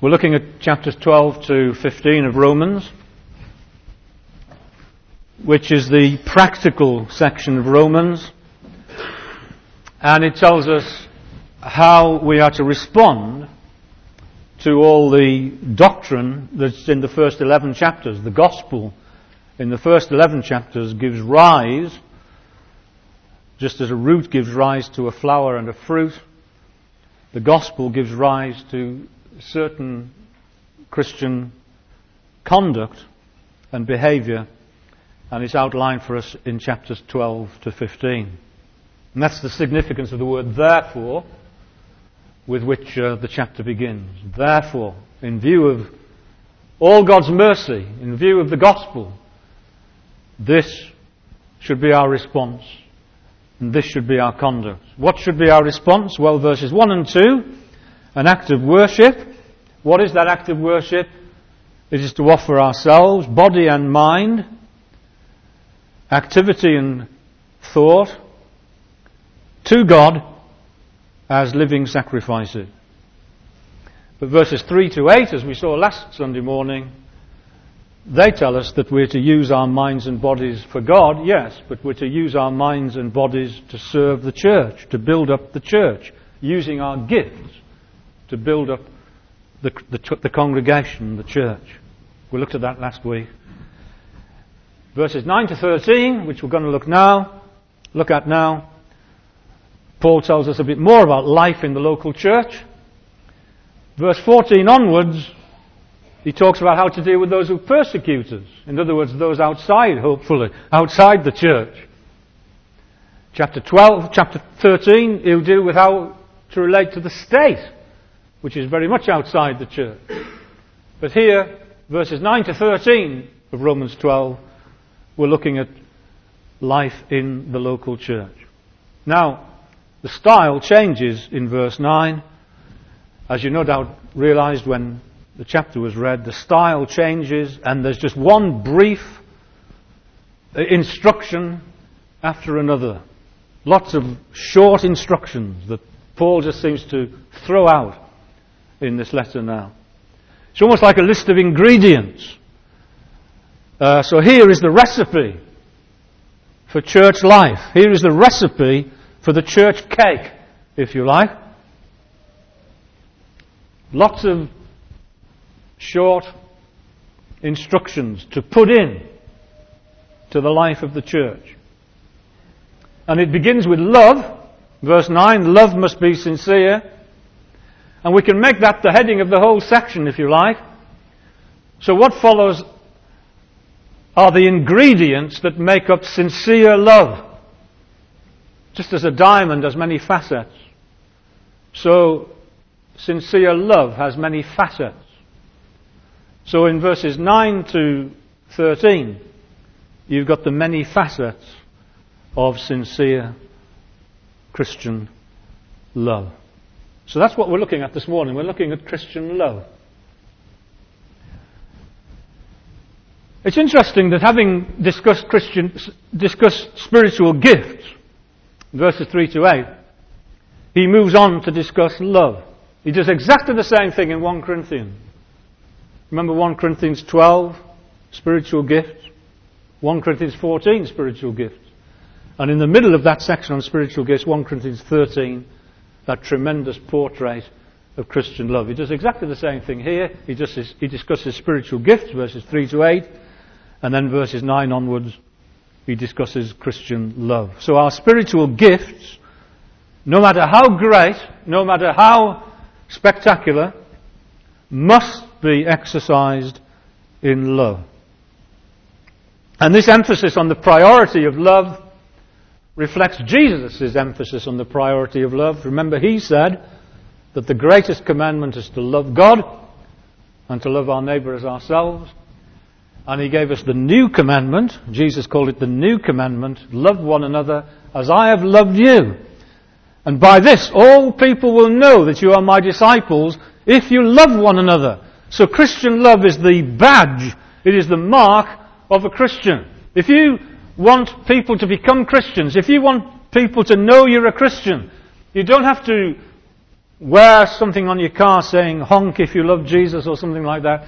We're looking at chapters 12 to 15 of Romans, which is the practical section of Romans, and it tells us how we are to respond to all the doctrine that's in the first 11 chapters. The gospel in the first 11 chapters gives rise, just as a root gives rise to a flower and a fruit, the gospel gives rise to certain Christian conduct and behaviour, and it's outlined for us in chapters 12 to 15. And that's the significance of the word therefore, with which the chapter begins. Therefore, in view of all God's mercy, in view of the gospel, this should be our response, and this should be our conduct. What should be our response? Well, verses 1 and 2, an act of worship. What is that act of worship? It is to offer ourselves, body and mind, activity and thought, to God as living sacrifices. But verses 3 to 8, as we saw last Sunday morning, they tell us that we're to use our minds and bodies for God, yes, but we're to use our minds and bodies to serve the church, to build up the church, using our gifts to build up the congregation, the church. We looked at that last week. Verses 9 to 13, which we're going to look at now, Paul tells us a bit more about life in the local church. Verse 14 onwards, he talks about how to deal with those who persecute us. In other words, those outside, hopefully, outside the church. Chapter 13, he'll deal with how to relate to the state, which is very much outside the church. But here, verses 9 to 13 of Romans 12, we're looking at life in the local church. Now, the style changes in verse 9. As you no doubt realized when the chapter was read, the style changes, and there's just one brief instruction after another. Lots of short instructions that Paul just seems to throw out in this letter now. It's almost like a list of ingredients. So here is the recipe for church life. Here is the recipe for the church cake, if you like. Lots of short instructions to put in to the life of the church. And it begins with love. Verse 9, love must be sincere. And we can make that the heading of the whole section, if you like. So what follows are the ingredients that make up sincere love. Just as a diamond has many facets, so sincere love has many facets. So in verses 9 to 13, you've got the many facets of sincere Christian love. So that's what we're looking at this morning. We're looking at Christian love. It's interesting that having discussed spiritual gifts, verses 3 to 8, he moves on to discuss love. He does exactly the same thing in 1 Corinthians. Remember 1 Corinthians 12, spiritual gifts? 1 Corinthians 14, spiritual gifts. And in the middle of that section on spiritual gifts, 1 Corinthians 13, that tremendous portrait of Christian love. He does exactly the same thing here. He discusses spiritual gifts, verses 3 to 8, and then verses 9 onwards, he discusses Christian love. So our spiritual gifts, no matter how great, no matter how spectacular, must be exercised in love. And this emphasis on the priority of love reflects Jesus' emphasis on the priority of love. Remember, he said that the greatest commandment is to love God and to love our neighbour as ourselves. And he gave us the new commandment. Jesus called it the new commandment. Love one another as I have loved you. And by this, all people will know that you are my disciples if you love one another. So Christian love is the badge. It is the mark of a Christian. If you want people to become Christians, if you want people to know you're a Christian, you don't have to wear something on your car saying honk if you love Jesus or something like that.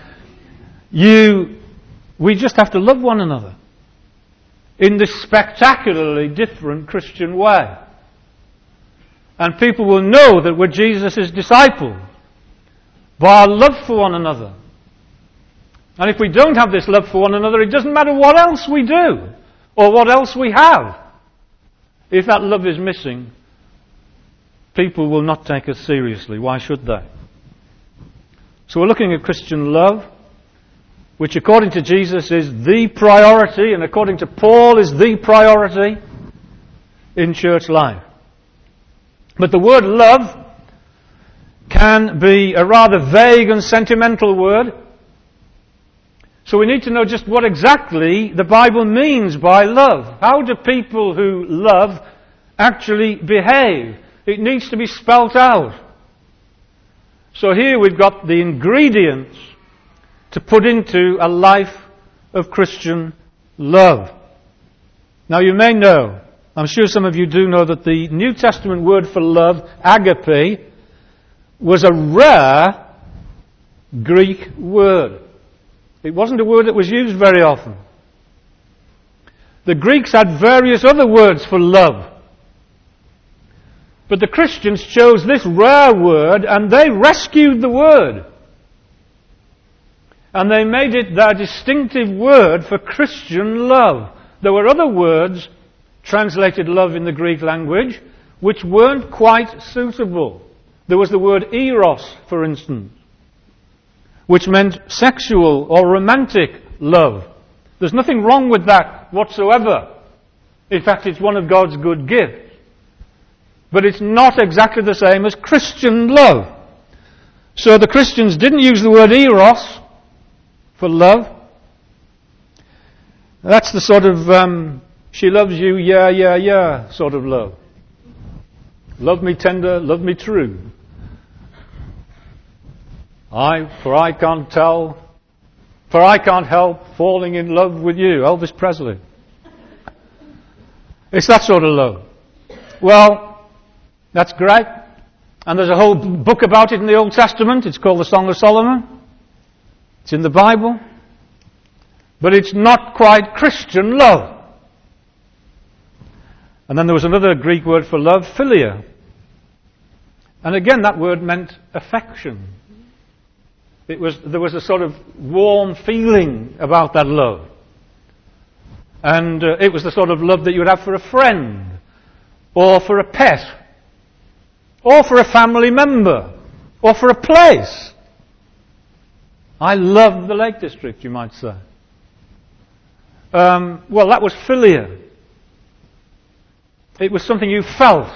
We just have to love one another in this spectacularly different Christian way. And people will know that we're Jesus' disciples by our love for one another. And if we don't have this love for one another, it doesn't matter what else we do or what else we have. If that love is missing, people will not take us seriously. Why should they? So we're looking at Christian love, which according to Jesus is the priority, and according to Paul is the priority in church life. But the word love can be a rather vague and sentimental word. So we need to know just what exactly the Bible means by love. How do people who love actually behave? It needs to be spelt out. So here we've got the ingredients to put into a life of Christian love. Now you may know, I'm sure some of you do know, that the New Testament word for love, agape, was a rare Greek word. It wasn't a word that was used very often. The Greeks had various other words for love. But the Christians chose this rare word and they rescued the word. And they made it their distinctive word for Christian love. There were other words translated love in the Greek language which weren't quite suitable. There was the word eros, for instance, which meant sexual or romantic love. There's nothing wrong with that whatsoever. In fact, it's one of God's good gifts. But it's not exactly the same as Christian love. So the Christians didn't use the word eros for love. That's the sort of she loves you, yeah, yeah, yeah sort of love. Love me tender, love me true. For I can't help falling in love with you. Elvis Presley. It's that sort of love. Well, that's great. And there's a whole book about it in the Old Testament. It's called the Song of Solomon. It's in the Bible. But it's not quite Christian love. And then there was another Greek word for love, philia. And again, that word meant affection. There was a sort of warm feeling about that love. And it was the sort of love that you would have for a friend, or for a pet, or for a family member, or for a place. I love the Lake District, you might say. Well, that was philia. It was something you felt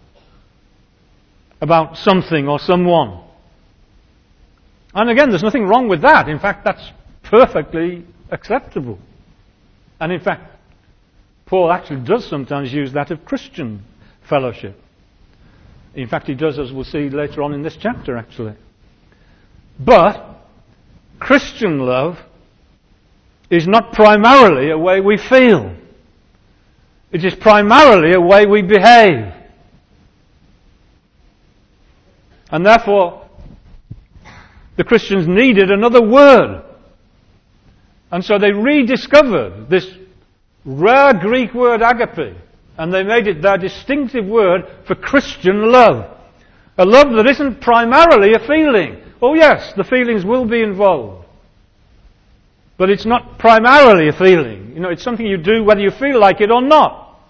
about something or someone. And again, there's nothing wrong with that. In fact, that's perfectly acceptable. And in fact, Paul actually does sometimes use that of Christian fellowship. In fact, he does, as we'll see later on in this chapter, actually. But Christian love is not primarily a way we feel. It is primarily a way we behave. And therefore, the Christians needed another word. And so they rediscovered this rare Greek word agape, and they made it their distinctive word for Christian love. A love that isn't primarily a feeling. Oh yes, the feelings will be involved. But it's not primarily a feeling. You know, it's something you do whether you feel like it or not.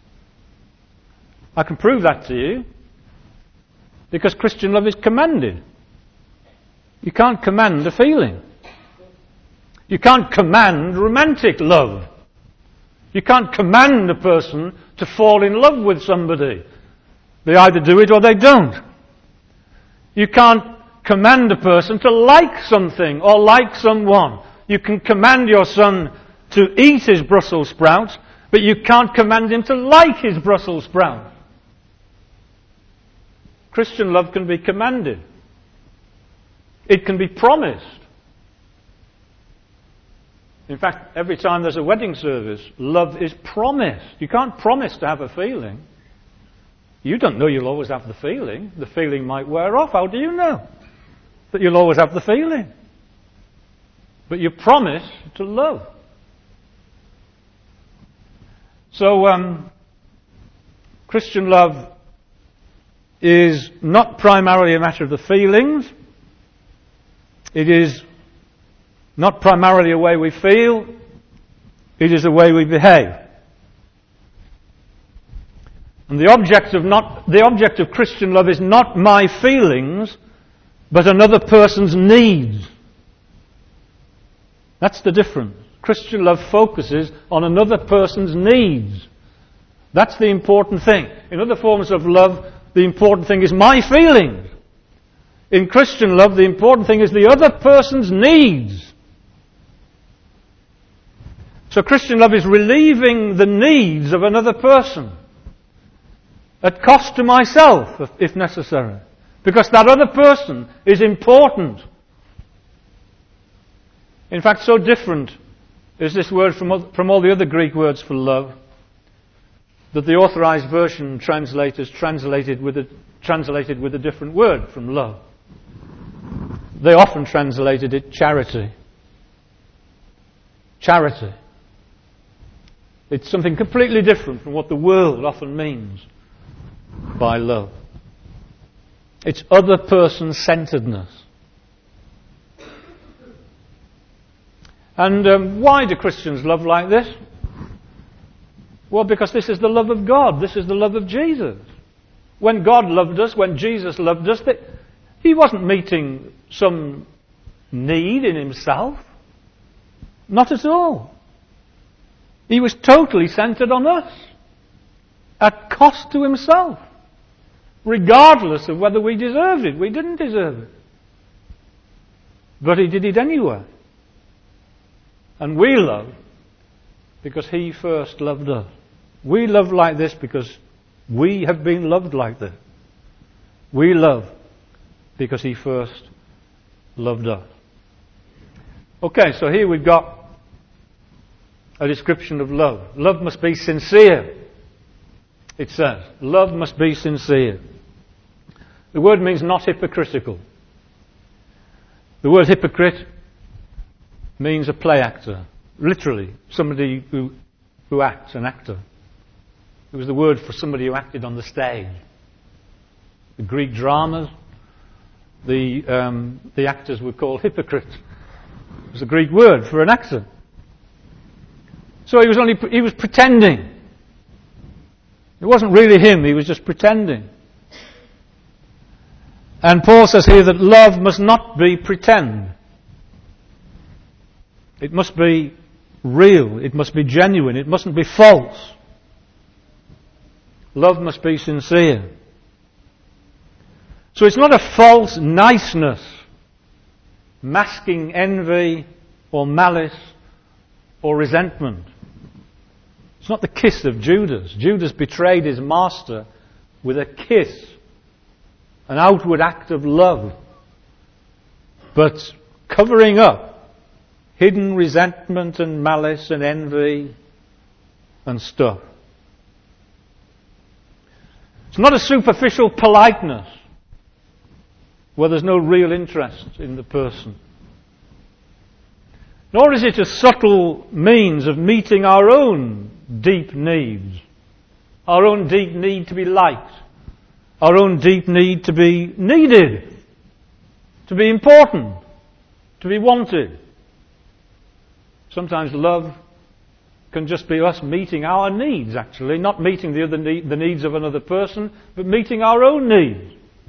I can prove that to you. Because Christian love is commanded. You can't command a feeling. You can't command romantic love. You can't command a person to fall in love with somebody. They either do it or they don't. You can't command a person to like something or like someone. You can command your son to eat his Brussels sprouts, but you can't command him to like his Brussels sprouts. Christian love can be commanded. It can be promised. In fact, every time there's a wedding service, love is promised. You can't promise to have a feeling. You don't know you'll always have the feeling. The feeling might wear off. How do you know that you'll always have the feeling? But you promise to love. So, Christian love is not primarily a matter of the feelings. It is not primarily a way we feel. It is a way we behave. And the object of Christian love is not my feelings, but another person's needs. That's the difference. Christian love focuses on another person's needs. That's the important thing. In other forms of love, the important thing is my feelings. In Christian love, the important thing is the other person's needs. So Christian love is relieving the needs of another person at cost to myself, if necessary, because that other person is important. In fact, so different is this word from all the other Greek words for love that the Authorized Version translators translated with a different word from love. They often translated it charity. Charity. It's something completely different from what the world often means by love. It's other person-centeredness. And why do Christians love like this? Well, because this is the love of God. This is the love of Jesus. When God loved us, when Jesus loved us, He wasn't meeting some need in Himself. Not at all. He was totally centered on us, at cost to Himself, regardless of whether we deserved it. We didn't deserve it. But He did it anyway. And we love because He first loved us. We love like this because we have been loved like this. We love because He first loved us. Okay, so here we've got a description of love. Love must be sincere, it says. Love must be sincere. The word means not hypocritical. The word hypocrite means a play actor. Literally, somebody who acts, an actor. It was the word for somebody who acted on the stage. The Greek dramas, the actors were called hypocrites. It was a Greek word for an actor. So he was pretending. It wasn't really him, he was just pretending. And Paul says here that love must not be pretend. It must be real, it must be genuine, it mustn't be false. Love must be sincere. So it's not a false niceness, masking envy or malice or resentment. It's not the kiss of Judas. Judas betrayed his master with a kiss, an outward act of love, but covering up hidden resentment and malice and envy and stuff. It's not a superficial politeness where there's no real interest in the person. Nor is it a subtle means of meeting our own deep needs, our own deep need to be liked, our own deep need to be needed, to be important, to be wanted. Sometimes love can just be us meeting our needs, actually, not meeting the needs of another person, but meeting our own needs.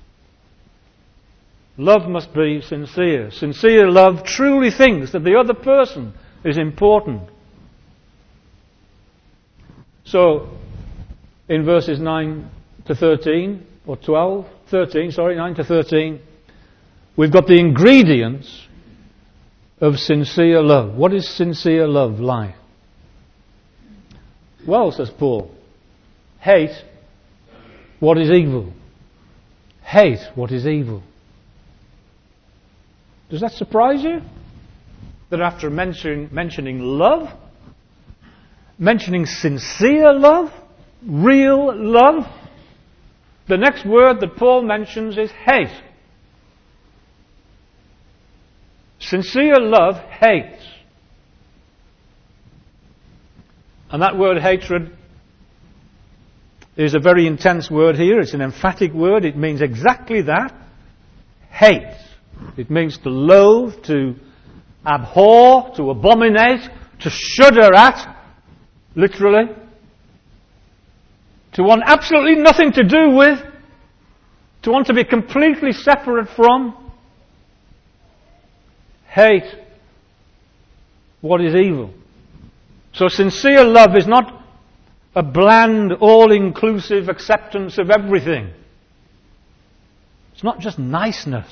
Love must be sincere. Sincere love truly thinks that the other person is important. So, in verses 9 to 13, or 9 to 13, we've got the ingredients of sincere love. What is sincere love like? Well, says Paul, hate what is evil. Hate what is evil. Does that surprise you? That after mentioning love, mentioning sincere love, real love, The next word that Paul mentions is hate. Sincere love hates. And that word hatred is a very intense word here. It's an emphatic word. It means exactly that. Hate. It means to loathe, to abhor, to abominate, to shudder at, literally. To want absolutely nothing to do with. To want to be completely separate from. Hate what is evil. So sincere love is not a bland, all-inclusive acceptance of everything. It's not just niceness.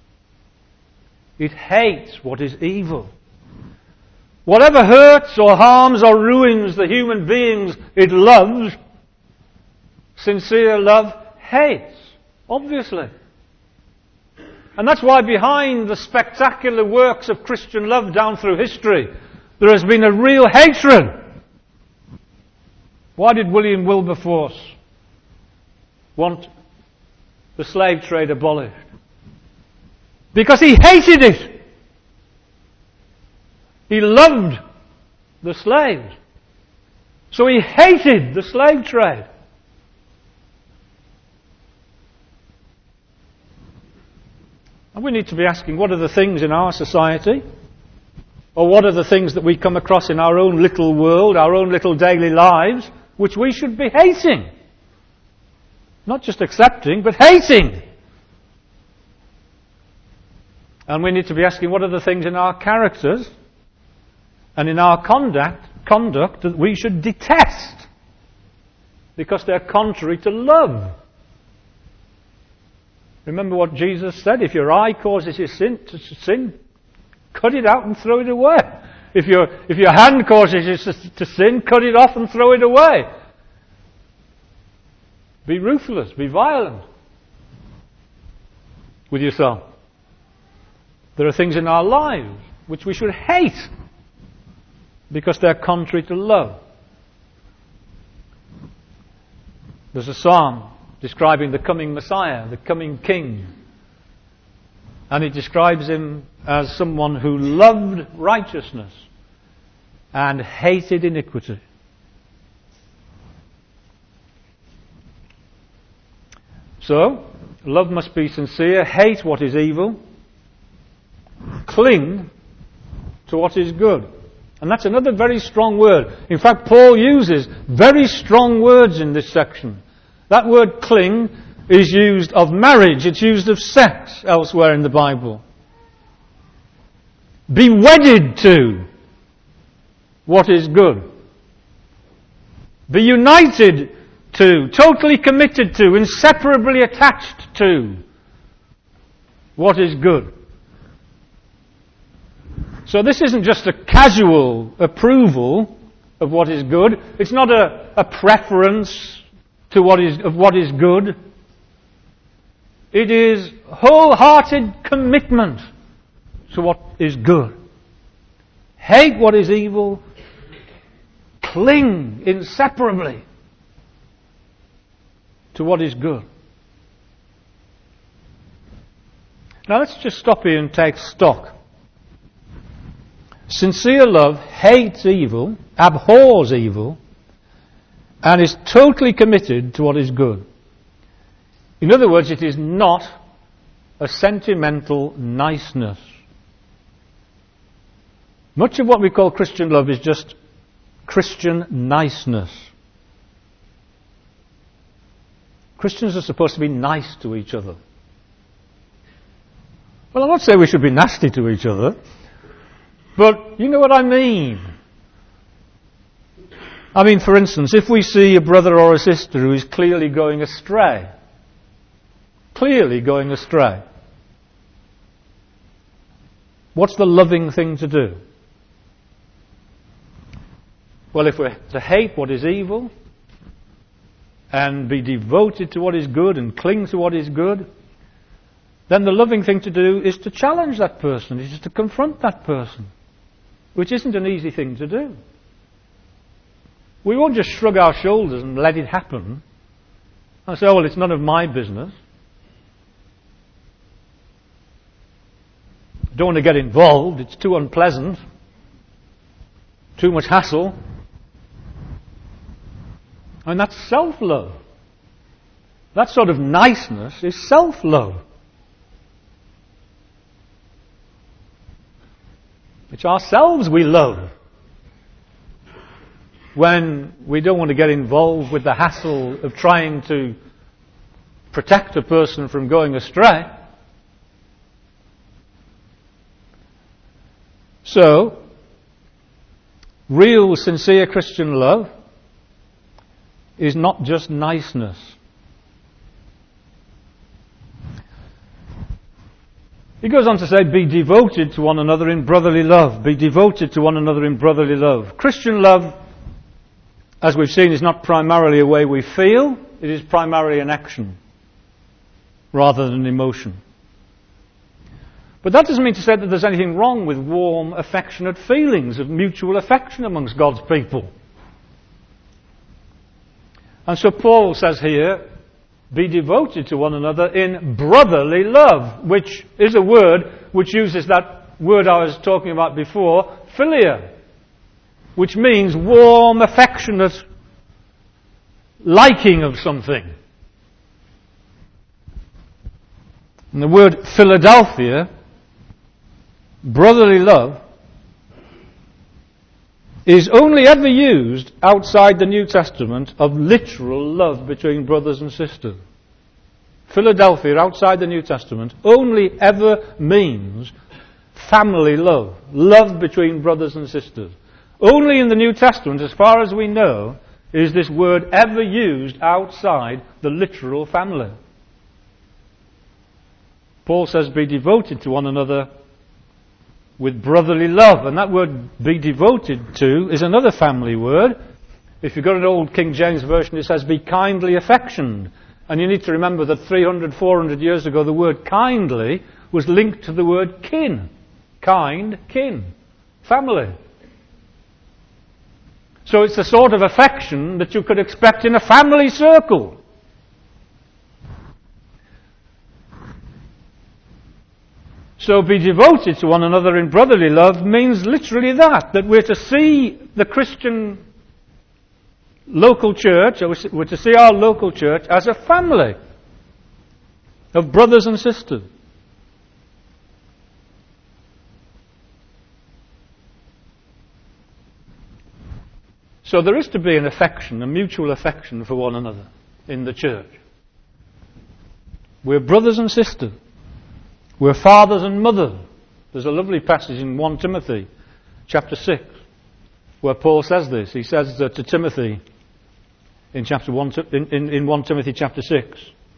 It hates what is evil. Whatever hurts or harms or ruins the human beings it loves, sincere love hates, obviously. And that's why behind the spectacular works of Christian love down through history, there has been a real hatred. Why did William Wilberforce want the slave trade abolished? Because he hated it. He loved the slaves. So he hated the slave trade. And we need to be asking, what are the things in our society? Or what are the things that we come across in our own little world, our own little daily lives, which we should be hating? Not just accepting, but hating. And we need to be asking, what are the things in our characters and in our conduct that we should detest? Because they're contrary to love. Remember what Jesus said, if your eye causes you to sin, cut it out and throw it away. If your hand causes you to sin, cut it off and throw it away. Be ruthless, be violent with yourself. There are things in our lives which we should hate because they're contrary to love. There's a psalm describing the coming Messiah, the coming King. And it describes him as someone who loved righteousness and hated iniquity. So, love must be sincere, hate what is evil, cling to what is good. And that's another very strong word. In fact, Paul uses very strong words in this section. That word cling is used of marriage, it's used of sex elsewhere in the Bible. Be wedded to what is good. Be united to, totally committed to, inseparably attached to what is good. So this isn't just a casual approval of what is good. It's not a preference to what is good. It is wholehearted commitment to what is good. Hate what is evil. Cling inseparably to what is good. Now let's just stop here and take stock. Sincere love hates evil, abhors evil, and is totally committed to what is good. In other words, it is not a sentimental niceness. Much of what we call Christian love is just Christian niceness. Christians are supposed to be nice to each other. Well, I'm not saying we should be nasty to each other, but you know what I mean. I mean, for instance, if we see a brother or a sister who is clearly going astray, what's the loving thing to do? Well, if we're to hate what is evil and be devoted to what is good and cling to what is good, then the loving thing to do is to challenge that person, is to confront that person, which isn't an easy thing to do. We won't just shrug our shoulders and let it happen. I say, oh, well, it's none of my business. I don't want to get involved. It's too unpleasant. Too much hassle. And that's self-love. That sort of niceness is self-love. It's ourselves we love when we don't want to get involved with the hassle of trying to protect a person from going astray. So, real, sincere Christian love is not just niceness. He goes on to say, be devoted to one another in brotherly love. Be devoted to one another in brotherly love. Christian love, as we've seen, is not primarily a way we feel. It is primarily an action, rather than an emotion. But that doesn't mean to say that there's anything wrong with warm, affectionate feelings of mutual affection amongst God's people. And so Paul says here, be devoted to one another in brotherly love, which is a word which uses that word I was talking about before, philia, which means warm, affectionate liking of something. And the word Philadelphia, brotherly love, is only ever used outside the New Testament of literal love between brothers and sisters. Philadelphia, outside the New Testament, only ever means family love, love between brothers and sisters. Only in the New Testament, as far as we know, is this word ever used outside the literal family. Paul says, be devoted to one another with brotherly love. And that word, be devoted to, is another family word. If you've got an old King James Version, it says, be kindly affectioned. And you need to remember that 300, 400 years ago, the word kindly was linked to the word kin. Kind, kin. Family. So it's the sort of affection that you could expect in a family circle. So be devoted to one another in brotherly love means literally that we're to see the Christian local church, or we're to see our local church as a family of brothers and sisters. So there is to be an affection, a mutual affection for one another in the church. We're brothers and sisters. We're fathers and mothers. There's a lovely passage in 1 Timothy chapter 6 where Paul says this. He says to Timothy in chapter 1, in 1 Timothy chapter 6,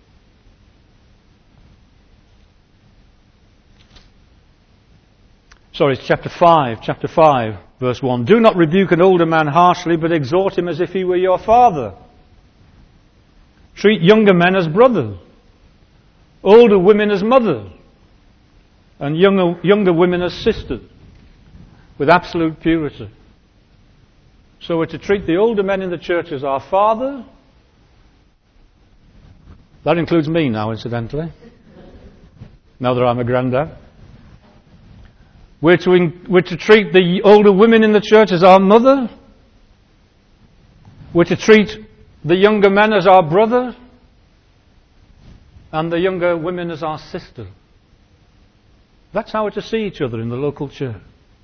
sorry, it's chapter 5 verse 1. Do not rebuke an older man harshly, but exhort him as if he were your father. Treat younger men as brothers, older women as mothers, and younger women as sisters, with absolute purity. So we're to treat the older men in the church as our fathers. That includes me now, incidentally, now that I'm a granddad. We're to treat the older women in the church as our mother. We're to treat the younger men as our brothers, and the younger women as our sisters. That's how we're to see each other in the local church.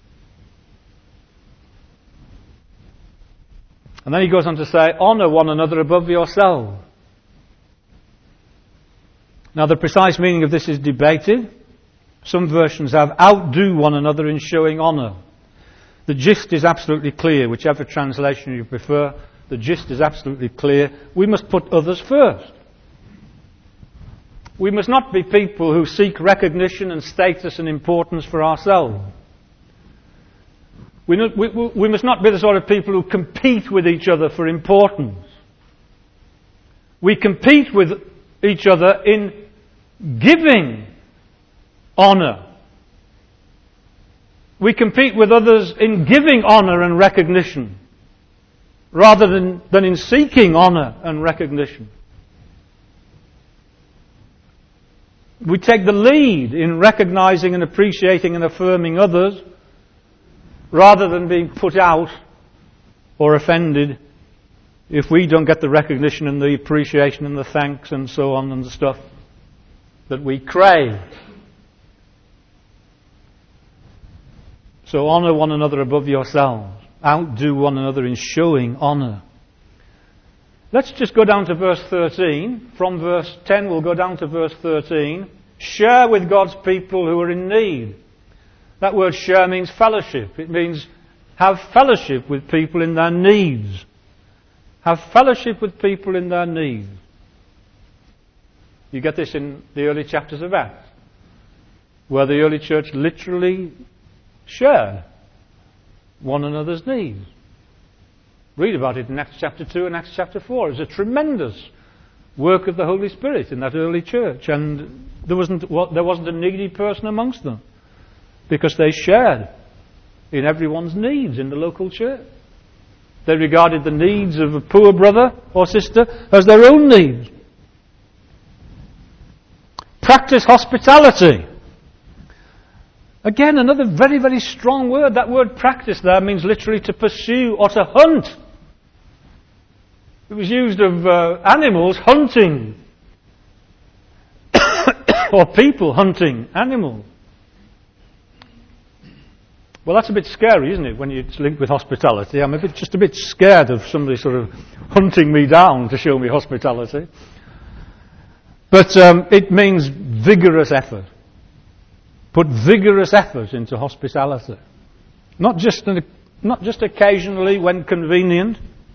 And then he goes on to say, honour one another above yourselves. Now the precise meaning of this is debated. Some versions have outdo one another in showing honour. The gist is absolutely clear, whichever translation you prefer. The gist is absolutely clear. We must put others first. We must not be people who seek recognition and status and importance for ourselves. We must not be the sort of people who compete with each other for importance. We compete with each other in giving honour. We compete with others in giving honour and recognition, rather than in seeking honour and recognition. We take the lead in recognizing and appreciating and affirming others, rather than being put out or offended if we don't get the recognition and the appreciation and the thanks and so on and the stuff that we crave. So honour one another above yourselves. Outdo one another in showing honour. Let's just go down to verse 13. From verse 10 we'll go down to verse 13. Share with God's people who are in need. That word share means fellowship. It means have fellowship with people in their needs. Have fellowship with people in their needs. You get this in the early chapters of Acts, where the early church literally shared one another's needs. Read about it in Acts chapter 2 and Acts chapter 4. It was a tremendous work of the Holy Spirit in that early church, and there wasn't a needy person amongst them, because they shared in everyone's needs in the local church. They regarded the needs of a poor brother or sister as their own needs. Practice hospitality. Again, another very, very strong word. That word practice there means literally to pursue or to hunt. It was used of animals hunting or people hunting animals. Well, that's a bit scary, isn't it, when it's linked with hospitality? I'm just a bit scared of somebody sort of hunting me down to show me hospitality. But it means vigorous effort. Put vigorous effort into hospitality. Not just occasionally when convenient.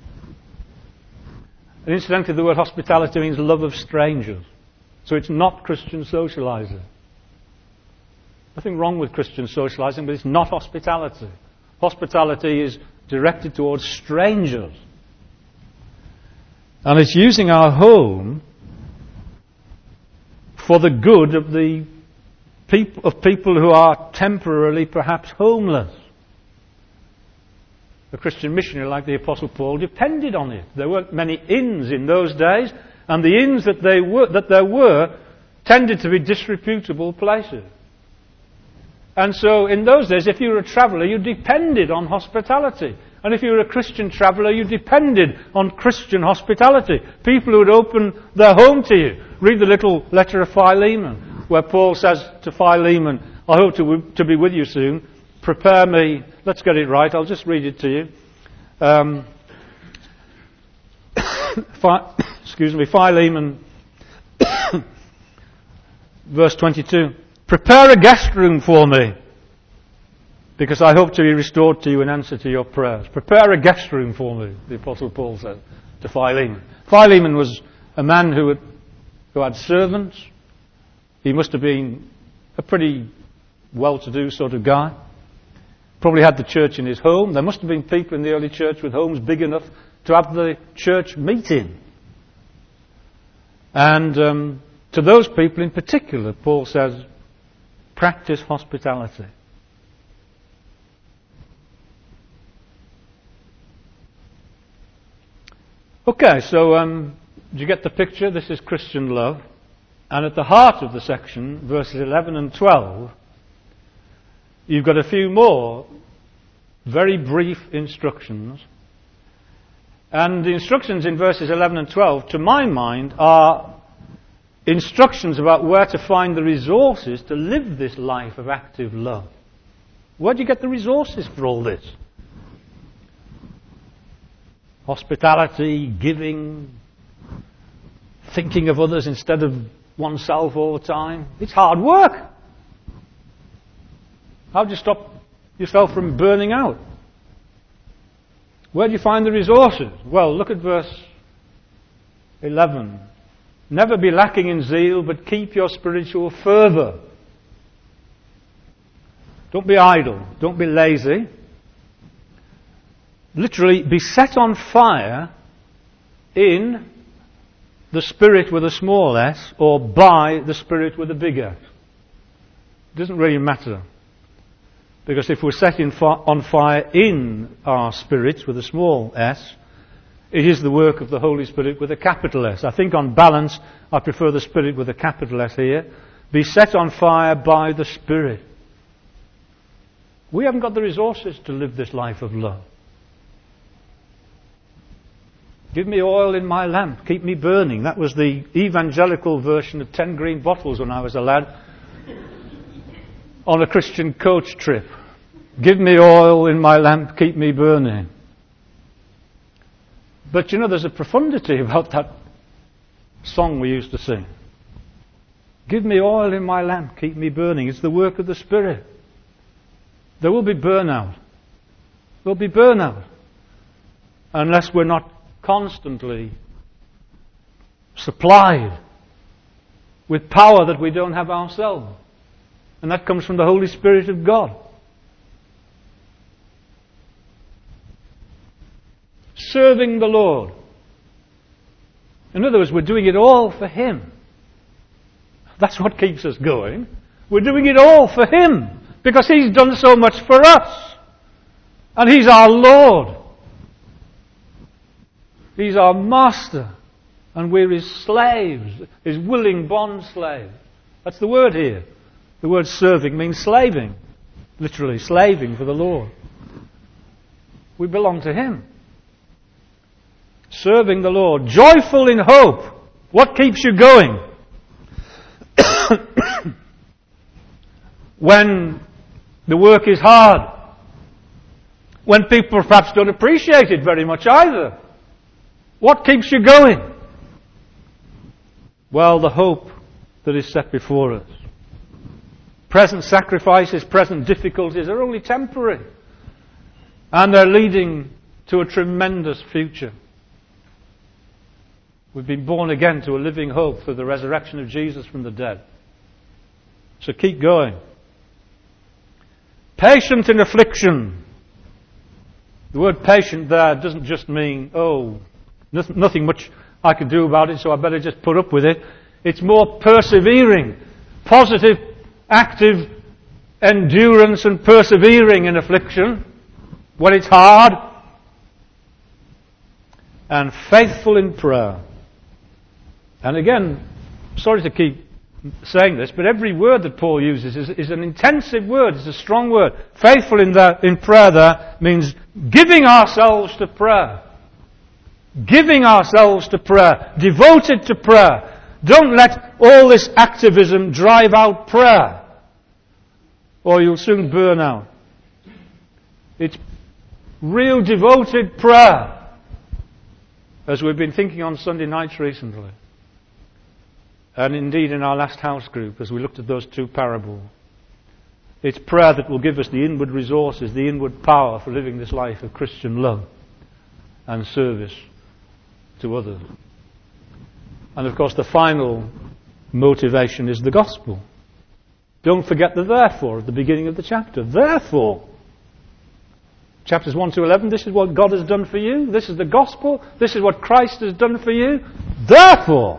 And incidentally, the word hospitality means love of strangers. So it's not Christian socializing. Nothing wrong with Christian socializing, but it's not hospitality. Hospitality is directed towards strangers. And it's using our home for the good of the people who are temporarily perhaps homeless. A Christian missionary like the Apostle Paul depended on it. There weren't many inns in those days, and the inns that there were tended to be disreputable places. And so in those days, if you were a traveller, you depended on hospitality. And if you were a Christian traveller, you depended on Christian hospitality. People who would open their home to you. Read the little letter of Philemon, where Paul says to Philemon, I hope to be with you soon. Prepare me. Let's get it right. I'll just read it to you. Philemon, verse 22. Prepare a guest room for me, because I hope to be restored to you in answer to your prayers. Prepare a guest room for me, the Apostle Paul said to Philemon. Philemon was a man who had servants. He must have been a pretty well-to-do sort of guy. Probably had the church in his home. There must have been people in the early church with homes big enough to have the church meeting. And to those people in particular, Paul says, practice hospitality. Okay, so do you get the picture? This is Christian love. And at the heart of the section, verses 11 and 12, you've got a few more very brief instructions. And the instructions in verses 11 and 12, to my mind, are instructions about where to find the resources to live this life of active love. Where do you get the resources for all this? Hospitality, giving, thinking of others instead of oneself all the time. It's hard work. How do you stop yourself from burning out? Where do you find the resources? Well, look at verse 11. Never be lacking in zeal, but keep your spiritual fervour. Don't be idle. Don't be lazy. Literally, be set on fire in the Spirit with a small s, or by the Spirit with a big S. It doesn't really matter. Because if we're set on fire in our spirits with a small s, it is the work of the Holy Spirit with a capital S. I think on balance, I prefer the Spirit with a capital S here, be set on fire by the Spirit. We haven't got the resources to live this life of love. Give me oil in my lamp, keep me burning. That was the evangelical version of 10 green bottles when I was a lad on a Christian coach trip. Give me oil in my lamp, keep me burning. But you know, there's a profundity about that song we used to sing. Give me oil in my lamp, keep me burning. It's the work of the Spirit. There will be burnout. There'll be burnout. Unless we're not constantly supplied with power that we don't have ourselves. And that comes from the Holy Spirit of God. Serving the Lord. In other words, we're doing it all for Him. That's what keeps us going. We're doing it all for Him. Because He's done so much for us. And He's our Lord. He's our Master. And we're His slaves. His willing bond slaves. That's the word here. The word serving means slaving. Literally, slaving for the Lord. We belong to Him. Serving the Lord. Joyful in hope. What keeps you going? When the work is hard. When people perhaps don't appreciate it very much either. What keeps you going? Well, the hope that is set before us. Present sacrifices, present difficulties are only temporary. And they're leading to a tremendous future. We've been born again to a living hope through the resurrection of Jesus from the dead. So keep going. Patient in affliction. The word patient there doesn't just mean, nothing much I can do about it, so I better just put up with it. It's more persevering. Positive, active endurance and persevering in affliction when it's hard. And faithful in prayer. And again, sorry to keep saying this, but every word that Paul uses is an intensive word. It's a strong word. Faithful in prayer there means giving ourselves to prayer. Giving ourselves to prayer. Devoted to prayer. Don't let all this activism drive out prayer, or you'll soon burn out. It's real devoted prayer, as we've been thinking on Sunday nights recently. And indeed in our last house group, as we looked at those two parables. It's prayer that will give us the inward resources, the inward power for living this life of Christian love and service to others. And of course the final motivation is the gospel. Don't forget the therefore at the beginning of the chapter. Therefore. Chapters 1 to 11, this is what God has done for you. This is the gospel. This is what Christ has done for you. Therefore.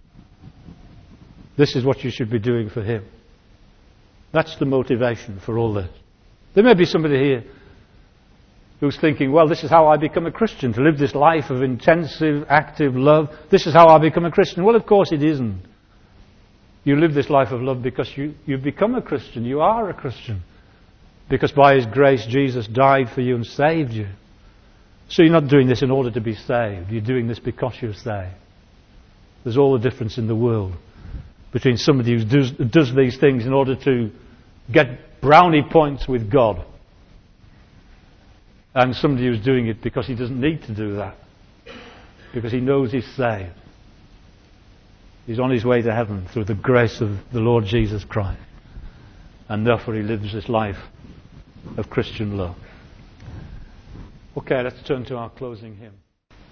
This is what you should be doing for Him. That's the motivation for all this. There may be somebody here who's thinking, well, this is how I become a Christian, to live this life of intensive, active love. This is how I become a Christian. Well, of course it isn't. You live this life of love because you become a Christian. You are a Christian. Because by His grace, Jesus died for you and saved you. So you're not doing this in order to be saved. You're doing this because you're saved. There's all the difference in the world between somebody who does these things in order to get brownie points with God and somebody who's doing it because he doesn't need to do that, because he knows he's saved. He's on his way to heaven through the grace of the Lord Jesus Christ, and therefore he lives this life of Christian love. Okay, let's turn to our closing hymn.